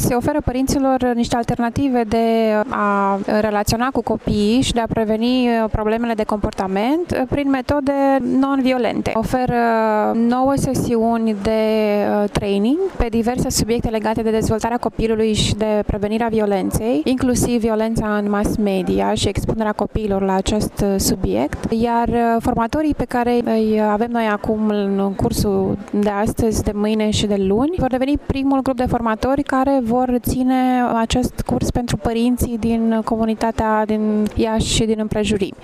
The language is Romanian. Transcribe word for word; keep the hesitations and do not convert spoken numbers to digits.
se oferă părinților niște alternative de a relaționa cu copiii și de a preveni problemele de comportament prin metode non-violente. Oferă nouă sesiuni de training pe diverse subiecte legate de dezvoltarea copilului și de prevenirea violenței, inclusiv violența în mass media și expunerea copiilor la acest subiect, iar formatorii pe care îi avem noi acum în cursul de astăzi, de mâine și de luni, vor deveni primul grup de formatori care vor ține acest curs pentru părinții din comunitatea din Iași și din împrejurimi.